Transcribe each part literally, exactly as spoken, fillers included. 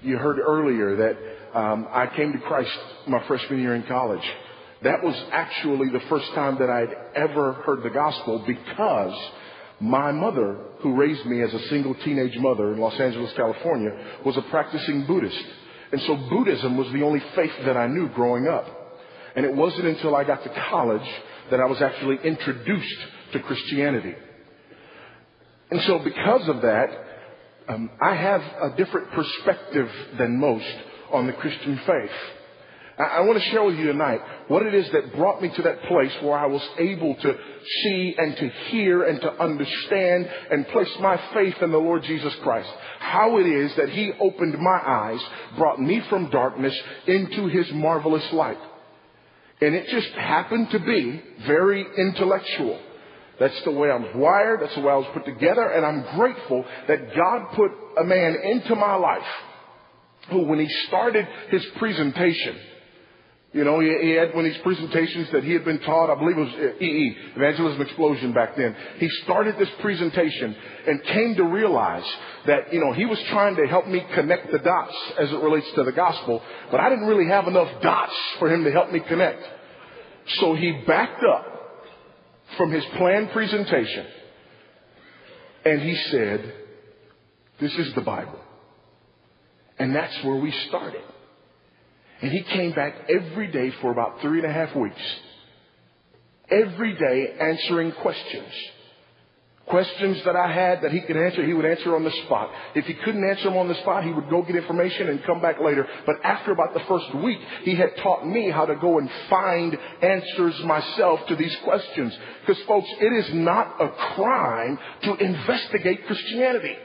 You heard earlier that um, I came to Christ my freshman year in college. That was actually the first time that I'd ever heard the gospel, because my mother, who raised me as a single teenage mother in Los Angeles, California, was a practicing Buddhist. And so Buddhism was the only faith that I knew growing up. And it wasn't until I got to college that I was actually introduced to Christianity. And so because of that, um, I have a different perspective than most on the Christian faith. I want to share with you tonight what it is that brought me to that place where I was able to see and to hear and to understand and place my faith in the Lord Jesus Christ. How it is that He opened my eyes, brought me from darkness into His marvelous light. And it just happened to be very intellectual. That's the way I was wired. That's the way I was put together. And I'm grateful that God put a man into my life who, when he started his presentation, you know, he, he had one of these presentations that he had been taught, I believe it was E E, Evangelism Explosion back then. He started this presentation and came to realize that, you know, he was trying to help me connect the dots as it relates to the gospel, but I didn't really have enough dots for him to help me connect. So he backed up from his planned presentation and he said, "This is the Bible." And that's where we started. And he came back every day for about three and a half weeks. Every day answering questions. Questions that I had that he could answer, he would answer on the spot. If he couldn't answer them on the spot, he would go get information and come back later. But after about the first week, he had taught me how to go and find answers myself to these questions. Because folks, it is not a crime to investigate Christianity.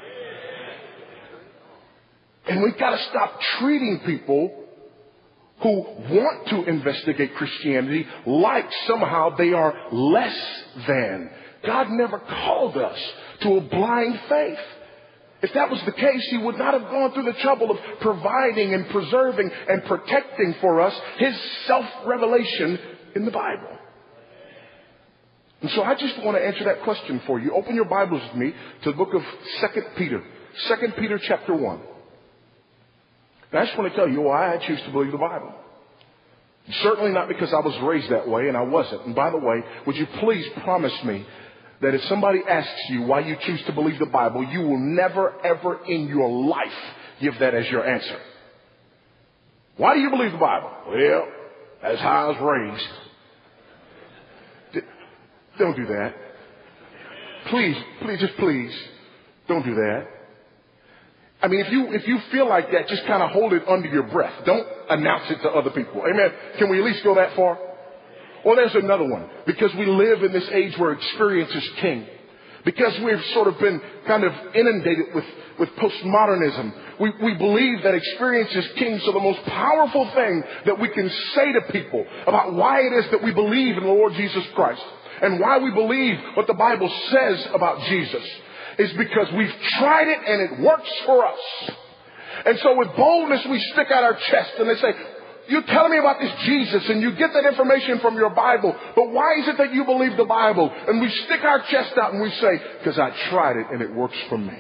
And we've got to stop treating people who want to investigate Christianity like somehow they are less than. God never called us to a blind faith. If that was the case, He would not have gone through the trouble of providing and preserving and protecting for us His self-revelation in the Bible. And so I just want to answer that question for you. Open your Bibles with me to the book of Second Peter. Second Peter chapter one. And I just want to tell you why I choose to believe the Bible. Certainly not because I was raised that way, and I wasn't. And by the way, would you please promise me that if somebody asks you why you choose to believe the Bible, you will never, ever in your life give that as your answer. Why do you believe the Bible? Well, that's how I was raised. Don't do that. Please, please, just please, don't do that. I mean, if you if you feel like that, just kind of hold it under your breath. Don't announce it to other people. Amen. Can we at least go that far? Well, there's another one. Because we live in this age where experience is king. Because we've sort of been kind of inundated with, with postmodernism. We, we believe that experience is king. So the most powerful thing that we can say to people about why it is that we believe in the Lord Jesus Christ and why we believe what the Bible says about Jesus is because we've tried it and it works for us. And so with boldness, we stick out our chest and they say, "You're telling me about this Jesus and you get that information from your Bible, but why is it that you believe the Bible?" And we stick our chest out and we say, "Because I tried it and it works for me."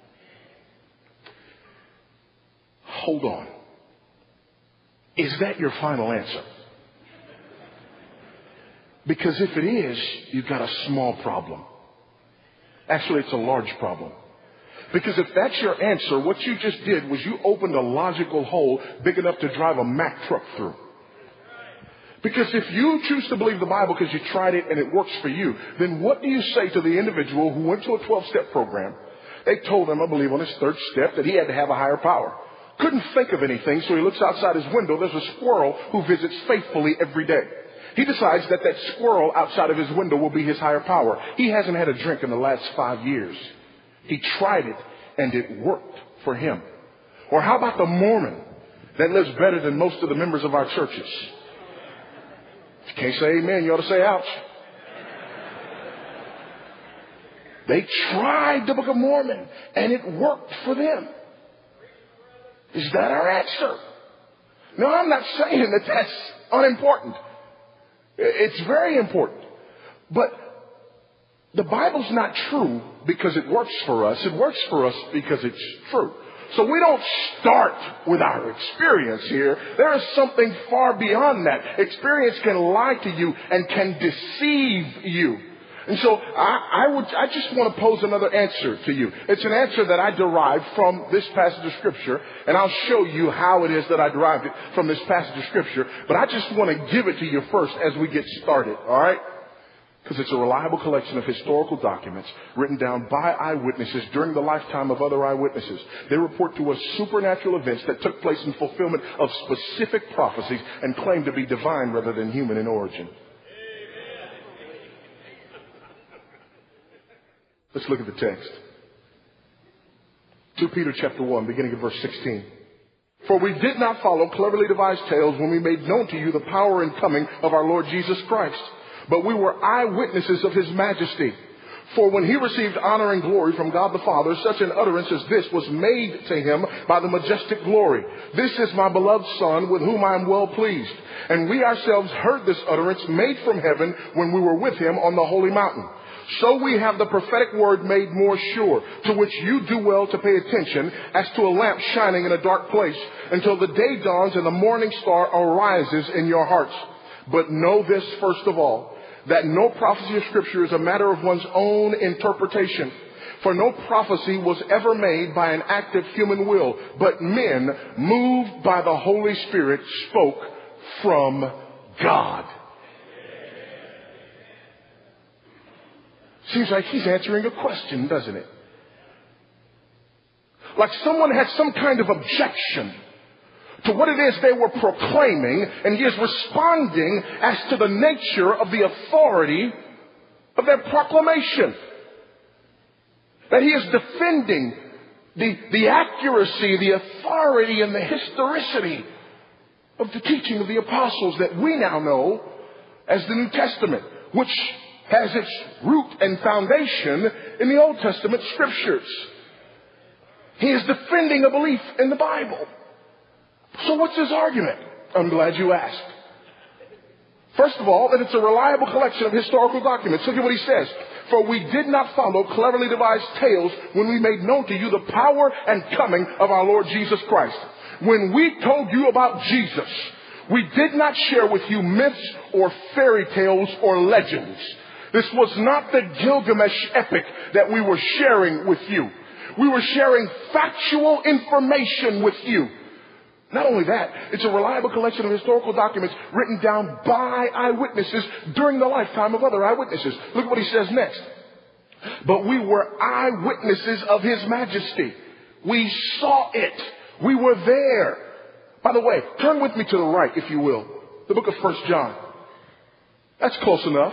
Hold on. Is that your final answer? Because if it is, you've got a small problem. Actually, it's a large problem. Because if that's your answer, what you just did was you opened a logical hole big enough to drive a Mack truck through. Because if you choose to believe the Bible because you tried it and it works for you, then what do you say to the individual who went to a twelve-step program? They told him, I believe on his third step, that he had to have a higher power. Couldn't think of anything, so he looks outside his window. There's a squirrel who visits faithfully every day. He decides that that squirrel outside of his window will be his higher power. He hasn't had a drink in the last five years. He tried it and it worked for him. Or how about the Mormon that lives better than most of the members of our churches? If you can't say amen, you ought to say ouch. They tried the Book of Mormon and it worked for them. Is that our answer? No, I'm not saying that that's unimportant. It's very important. But the Bible's not true because it works for us. It works for us because it's true. So we don't start with our experience here. There is something far beyond that. Experience can lie to you and can deceive you. And so I, I would, I just want to pose another answer to you. It's an answer that I derived from this passage of Scripture, and I'll show you how it is that I derived it from this passage of Scripture. But I just want to give it to you first as we get started, all right? Because it's a reliable collection of historical documents written down by eyewitnesses during the lifetime of other eyewitnesses. They report to us supernatural events that took place in fulfillment of specific prophecies and claim to be divine rather than human in origin. Let's look at the text. Second Peter chapter one, beginning of verse sixteen. For we did not follow cleverly devised tales when we made known to you the power and coming of our Lord Jesus Christ, but we were eyewitnesses of his majesty. For when he received honor and glory from God the Father, such an utterance as this was made to him by the majestic glory. This is my beloved Son, with whom I am well pleased. And we ourselves heard this utterance made from heaven when we were with him on the holy mountain. So we have the prophetic word made more sure, to which you do well to pay attention, as to a lamp shining in a dark place, until the day dawns and the morning star arises in your hearts. But know this first of all, that no prophecy of Scripture is a matter of one's own interpretation. For no prophecy was ever made by an act of human will, but men, moved by the Holy Spirit, spoke from God. Seems like he's answering a question, doesn't it? Like someone had some kind of objection to what it is they were proclaiming, and he is responding as to the nature of the authority of their proclamation. That he is defending the, the accuracy, the authority, and the historicity of the teaching of the apostles that we now know as the New Testament, which has its root and foundation in the Old Testament Scriptures. He is defending a belief in the Bible. So what's his argument? I'm glad you asked. First of all, that it's a reliable collection of historical documents. Look at what he says. For we did not follow cleverly devised tales when we made known to you the power and coming of our Lord Jesus Christ. When we told you about Jesus, we did not share with you myths or fairy tales or legends. This was not the Gilgamesh epic that we were sharing with you. We were sharing factual information with you. Not only that, it's a reliable collection of historical documents written down by eyewitnesses during the lifetime of other eyewitnesses. Look at what he says next. But we were eyewitnesses of his majesty. We saw it. We were there. By the way, turn with me to the right, if you will. The book of First John. That's close enough.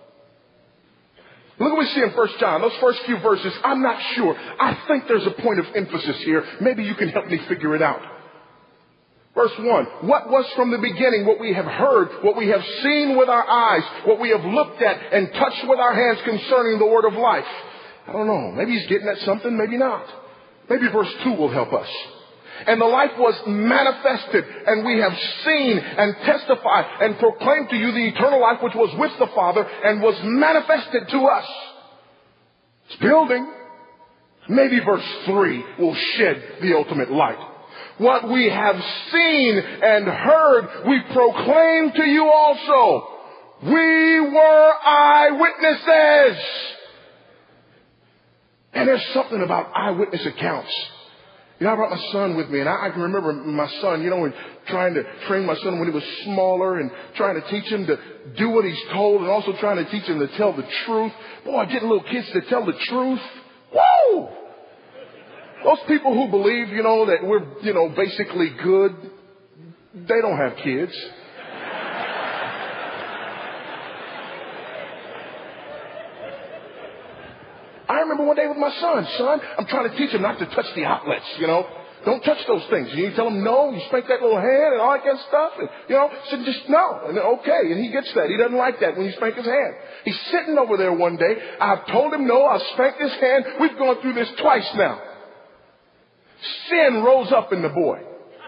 Look what we see in First John, those first few verses. I'm not sure. I think there's a point of emphasis here. Maybe you can help me figure it out. Verse one, what was from the beginning, what we have heard, what we have seen with our eyes, what we have looked at and touched with our hands concerning the word of life. I don't know. Maybe he's getting at something, maybe not. Maybe verse two will help us. And the life was manifested, and we have seen and testified and proclaimed to you the eternal life which was with the Father and was manifested to us. It's building. Maybe verse three will shed the ultimate light. What we have seen and heard, we proclaim to you also. We were eyewitnesses. And there's something about eyewitness accounts. You know, I brought my son with me, and I, I can remember my son, you know, and trying to train my son when he was smaller and trying to teach him to do what he's told and also trying to teach him to tell the truth. Boy, getting little kids to tell the truth. Woo! Those people who believe, you know, that we're, you know, basically good, they don't have kids. I remember one day with my son, son, I'm trying to teach him not to touch the outlets, you know. Don't touch those things. You tell him no, you spank that little hand and all that kind of stuff. And, you know, so just no. And okay, and he gets that. He doesn't like that when you spank his hand. He's sitting over there one day. I've told him no, I've spanked his hand. We've gone through this twice now. Sin rose up in the boy.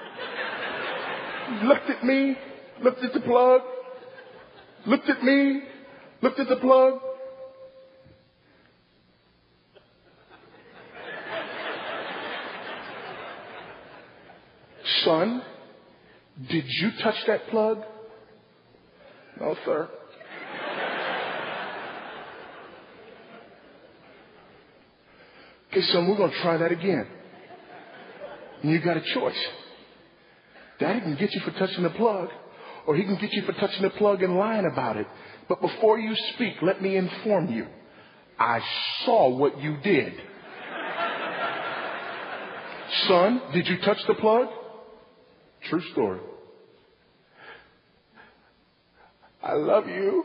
He looked at me, looked at the plug, looked at me, looked at the plug. Son, did you touch that plug? No, sir. Okay, son, we're going to try that again. And you got a choice. Daddy can get you for touching the plug, or he can get you for touching the plug and lying about it. But before you speak, let me inform you. I saw what you did. Son, did you touch the plug? True story. I love you.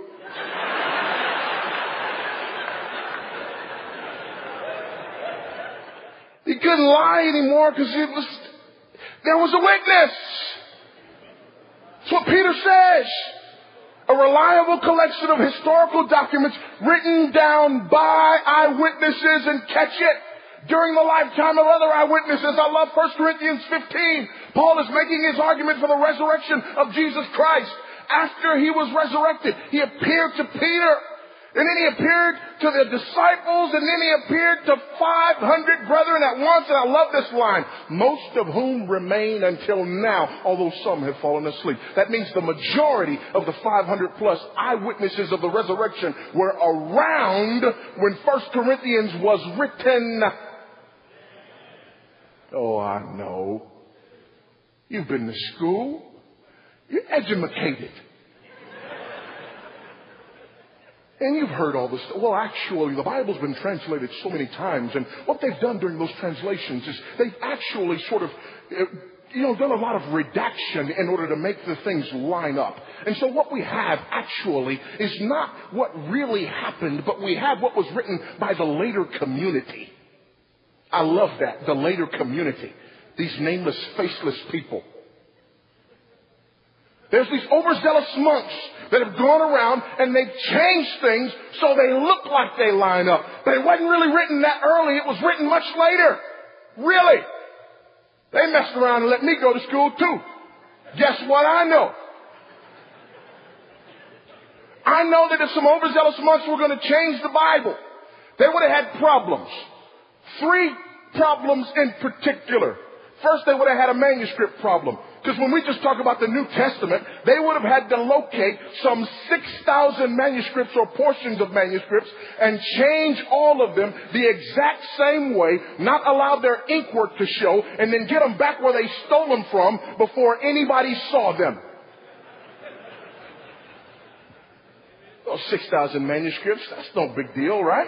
He couldn't lie anymore because it was, there was a witness. That's what Peter says. A reliable collection of historical documents written down by eyewitnesses, and catch it, during the lifetime of other eyewitnesses. I love First Corinthians fifteen. Paul is making his argument for the resurrection of Jesus Christ. After he was resurrected, he appeared to Peter. And then he appeared to the disciples, and then he appeared to five hundred brethren at once. And I love this line. Most of whom remain until now, although some have fallen asleep. That means the majority of the five hundred plus eyewitnesses of the resurrection were around when First Corinthians was written. Oh, I know. You've been to school. You're educated. And you've heard all this. Well, actually, the Bible's been translated so many times, and what they've done during those translations is they've actually sort of, you know, done a lot of redaction in order to make the things line up. And so what we have actually is not what really happened, but we have what was written by the later community. I love that, the later community. These nameless, faceless people. There's these overzealous monks that have gone around and they've changed things so they look like they line up. But it wasn't really written that early. It was written much later. Really. They messed around and let me go to school too. Guess what I know? I know that if some overzealous monks were going to change the Bible, they would have had problems. Three problems in particular. First, they would have had a manuscript problem. Because when we just talk about the New Testament, they would have had to locate some six thousand manuscripts or portions of manuscripts and change all of them the exact same way, not allow their inkwork to show, and then get them back where they stole them from before anybody saw them. Those six thousand manuscripts, that's no big deal, right?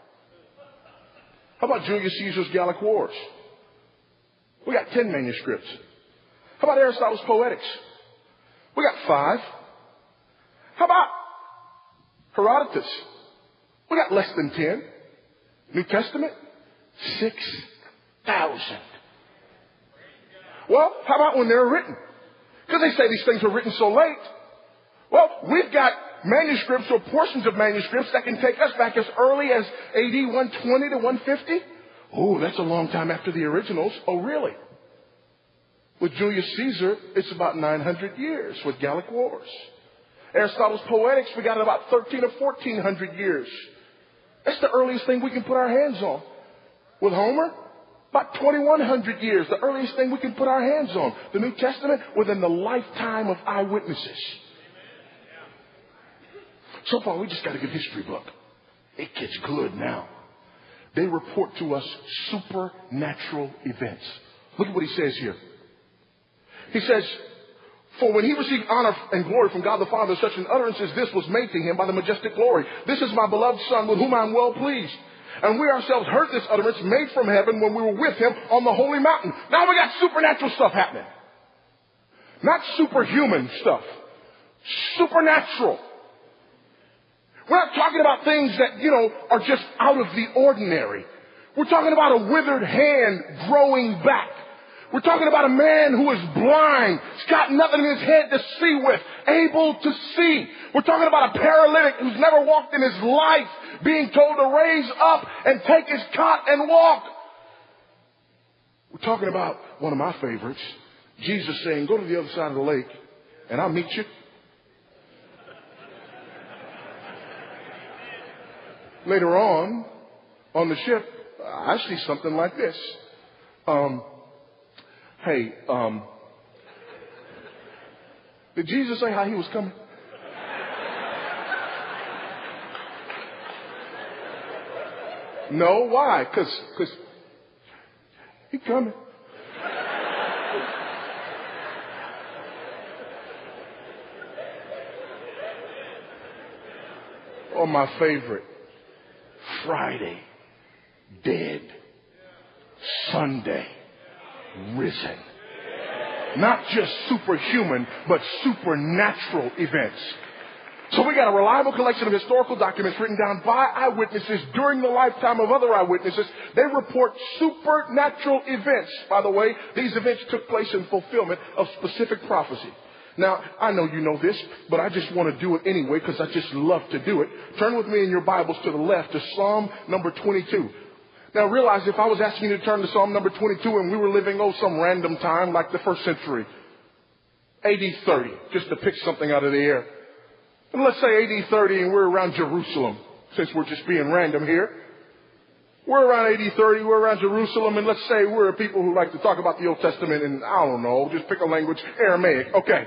How about Julius Caesar's Gallic Wars? We got ten manuscripts. How about Aristotle's Poetics? We got five. How about Herodotus? We got less than ten. New Testament? Six thousand. Well, how about when they're written? Because they say these things were written so late. Well, we've got manuscripts or portions of manuscripts that can take us back as early as A D one twenty to one fifty. Oh, that's a long time after the originals. Oh, really? With Julius Caesar, it's about nine hundred years with Gallic Wars. Aristotle's Poetics, we got about thirteen or fourteen hundred years. That's the earliest thing we can put our hands on. With Homer, about twenty-one hundred years, the earliest thing we can put our hands on. The New Testament, within the lifetime of eyewitnesses. So far, we just got a good history book. It gets good now. They report to us supernatural events. Look at what he says here. He says, for when he received honor and glory from God the Father, such an utterance as this was made to him by the majestic glory. This is my beloved Son with whom I am well pleased. And we ourselves heard this utterance made from heaven when we were with him on the holy mountain. Now we got supernatural stuff happening. Not superhuman stuff. Supernatural. We're not talking about things that, you know, are just out of the ordinary. We're talking about a withered hand growing back. We're talking about a man who is blind. He's got nothing in his head to see with, able to see. We're talking about a paralytic who's never walked in his life, being told to raise up and take his cot and walk. We're talking about one of my favorites, Jesus saying, go to the other side of the lake and I'll meet you. Later on, on the ship, I see something like this. Um, hey, um, Did Jesus say how he was coming? No, why? Because because he coming. Or my favorite, Friday, dead, Sunday, risen. Not just superhuman, but supernatural events. So we got a reliable collection of historical documents written down by eyewitnesses during the lifetime of other eyewitnesses. They report supernatural events. By the way, these events took place in fulfillment of specific prophecy. Now, I know you know this, but I just want to do it anyway because I just love to do it. Turn with me in your Bibles to the left to Psalm number twenty-two. Now realize if I was asking you to turn to Psalm number twenty-two and we were living, oh, some random time like the first century, A D thirty, just to pick something out of the air. And let's say A D thirty and we're around Jerusalem, since we're just being random here. We're around A D thirty, we're around Jerusalem, and let's say we're people who like to talk about the Old Testament in, I don't know, just pick a language, Aramaic. Okay.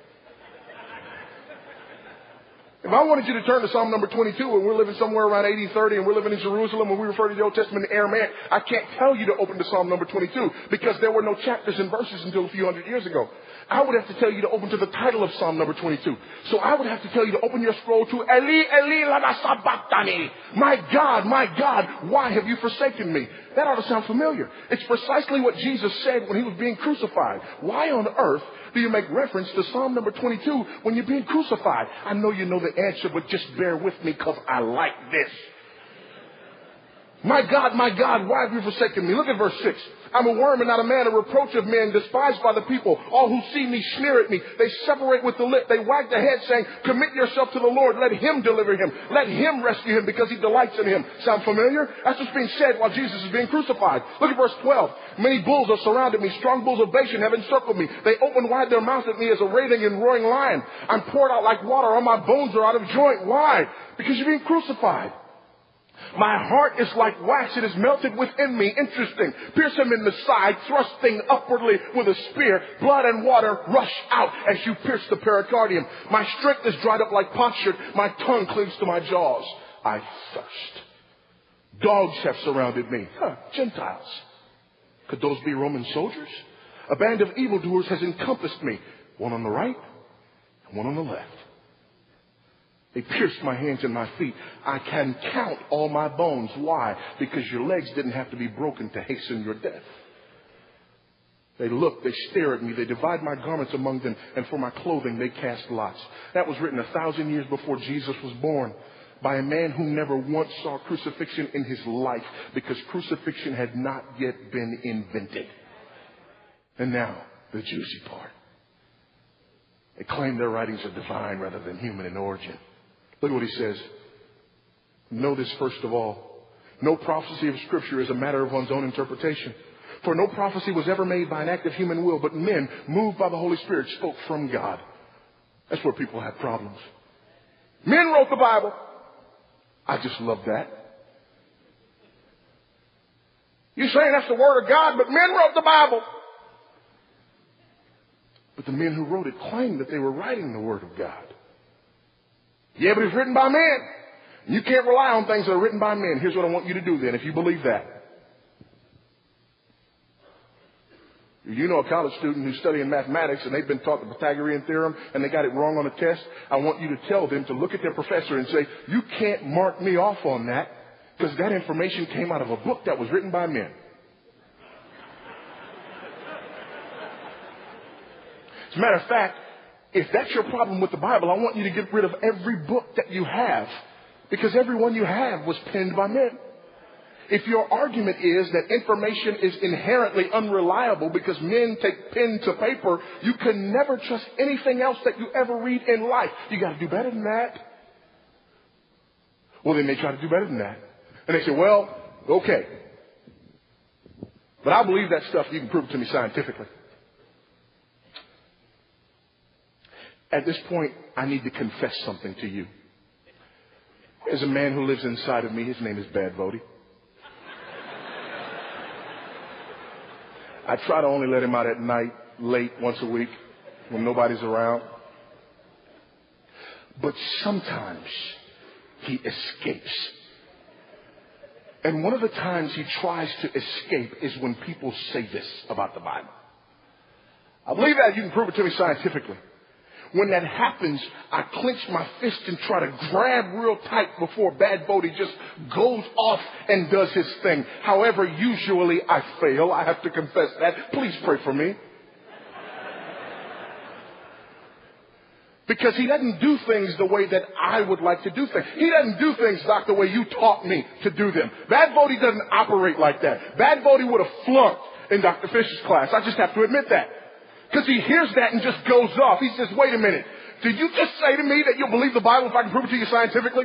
If I wanted you to turn to Psalm number twenty-two and we're living somewhere around A D thirty and we're living in Jerusalem and we refer to the Old Testament in Aramaic, I can't tell you to open to Psalm number twenty-two because there were no chapters and verses until a few hundred years ago. I would have to tell you to open to the title of Psalm number twenty-two. So I would have to tell you to open your scroll to Eli, Eli, lama sabachthani. My God, my God, why have you forsaken me? That ought to sound familiar. It's precisely what Jesus said when he was being crucified. Why on earth do you make reference to Psalm number twenty-two when you're being crucified? I know you know the answer, but just bear with me because I like this. My God, my God, why have you forsaken me? Look at verse six. I'm a worm and not a man, a reproach of men, despised by the people. All who see me sneer at me. They separate with the lip. They wag the head saying, commit yourself to the Lord. Let him deliver him. Let him rescue him because he delights in him. Sound familiar? That's what's being said while Jesus is being crucified. Look at verse twelve. Many bulls have surrounded me. Strong bulls of Bashan have encircled me. They open wide their mouths at me as a raving and roaring lion. I'm poured out like water. All my bones are out of joint. Why? Because you're being crucified. My heart is like wax. It is melted within me. Interesting. Pierce him in the side, thrusting upwardly with a spear. Blood and water rush out as you pierce the pericardium. My strength is dried up like potsherd. My tongue cleaves to my jaws. I thirst. Dogs have surrounded me. Huh, Gentiles. Could those be Roman soldiers? A band of evildoers has encompassed me. One on the right and one on the left. They pierced my hands and my feet. I can count all my bones. Why? Because your legs didn't have to be broken to hasten your death. They look, they stare at me, they divide my garments among them, and for my clothing they cast lots. That was written a thousand years before Jesus was born by a man who never once saw crucifixion in his life because crucifixion had not yet been invented. And now, the juicy part. They claim their writings are divine rather than human in origin. Look at what he says. Know this first of all. No prophecy of Scripture is a matter of one's own interpretation. For no prophecy was ever made by an act of human will, but men, moved by the Holy Spirit, spoke from God. That's where people have problems. Men wrote the Bible. I just love that. You're saying that's the Word of God, but men wrote the Bible. But the men who wrote it claimed that they were writing the Word of God. Yeah, but it's written by men. You can't rely on things that are written by men. Here's what I want you to do then, if you believe that. You know a college student who's studying mathematics and they've been taught the Pythagorean theorem and they got it wrong on a test. I want you to tell them to look at their professor and say, you can't mark me off on that because that information came out of a book that was written by men. As a matter of fact, if that's your problem with the Bible, I want you to get rid of every book that you have because every one you have was penned by men. If your argument is that information is inherently unreliable because men take pen to paper, you can never trust anything else that you ever read in life. You got to do better than that. Well, then they try to do better than that. And they say, well, okay. But I believe that stuff. You can prove it to me scientifically. At this point, I need to confess something to you. There's a man who lives inside of me. His name is Bad Vody. I try to only let him out at night, late, once a week, when nobody's around. but sometimes he escapes. And one of the times he tries to escape is when people say this about the Bible. I believe that. You can prove it to me scientifically. When that happens, I clench my fist and try to grab real tight before Bad Bodie just goes off and does his thing. However, usually I fail. I have to confess that. Please pray for me. Because he doesn't do things the way that I would like to do things. He doesn't do things, Doc, the way you taught me to do them. Bad Bodie doesn't operate like that. Bad Bodie would have flunked in Doctor Fisher's class. I just have to admit that. Because he hears that and just goes off. He says, wait a minute. Did you just say to me that you'll believe the Bible if I can prove it to you scientifically?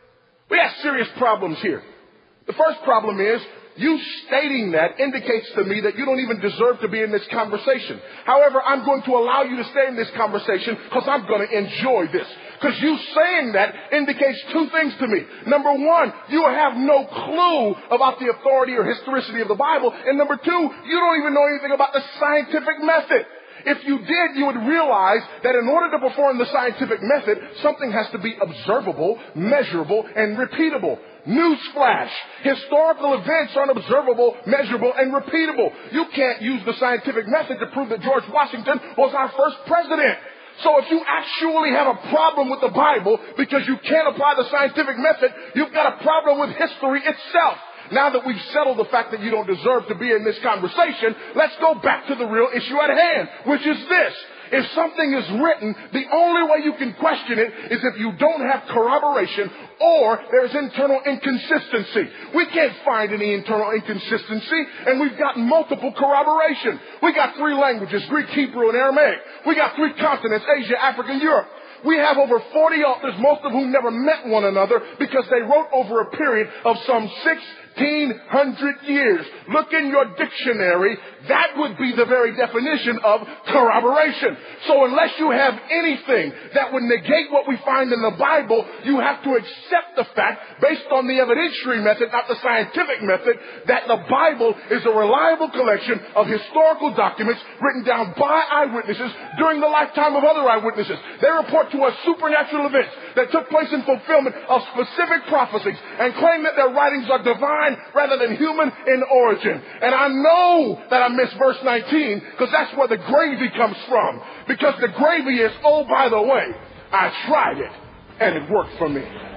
We have serious problems here. The first problem is, you stating that indicates to me that you don't even deserve to be in this conversation. However, I'm going to allow you to stay in this conversation because I'm going to enjoy this. Because you saying that indicates two things to me. Number one, you have no clue about the authority or historicity of the Bible. And number two, you don't even know anything about the scientific method. If you did, you would realize that in order to perform the scientific method, something has to be observable, measurable, and repeatable. Newsflash. Historical events aren't observable, measurable, and repeatable. You can't use the scientific method to prove that George Washington was our first president. So if you actually have a problem with the Bible because you can't apply the scientific method, you've got a problem with history itself. Now that we've settled the fact that you don't deserve to be in this conversation, let's go back to the real issue at hand, which is this. If something is written, the only way you can question it is if you don't have corroboration or there's internal inconsistency. We can't find any internal inconsistency, and we've got multiple corroboration. We got three languages, Greek, Hebrew, and Aramaic. We got three continents, Asia, Africa, and Europe. We have over forty authors, most of whom never met one another because they wrote over a period of some sixteen hundred years. Look in your dictionary. That would be the very definition of corroboration. So unless you have anything that would negate what we find in the Bible, you have to accept the fact, based on the evidentiary method, not the scientific method, that the Bible is a reliable collection of historical documents written down by eyewitnesses during the lifetime of other eyewitnesses. They report to us supernatural events that took place in fulfillment of specific prophecies and claim that their writings are divine rather than human in origin. And I know that I missed verse nineteen because that's where the gravy comes from. Because the gravy is, oh, by the way, I tried it and it worked for me.